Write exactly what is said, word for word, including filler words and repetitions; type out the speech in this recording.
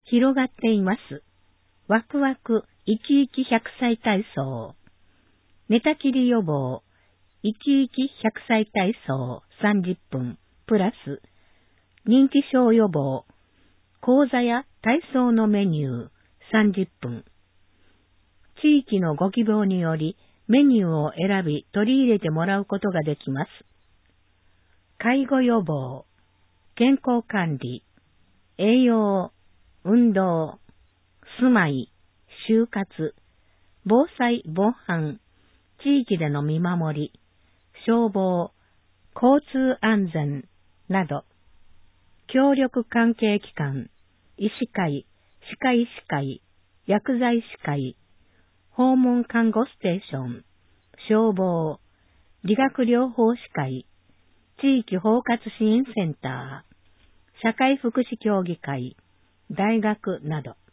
広がっています。ワクワク生き生きひゃくさい体操。寝たきり予防生き生きひゃくさい体操さんじゅっぷんプラス認知症予防講座や体操のメニューさんじゅっぷん。地域のご希望によりメニューを選び取り入れてもらうことができます。介護予防、健康管理、栄養、運動、住まい、就活、防災防犯、地域での見守り、消防、交通安全など、協力関係機関、医師会、歯科医師会、薬剤師会、訪問看護ステーション、消防、理学療法士会、地域包括支援センター、社会福祉協議会、大学など、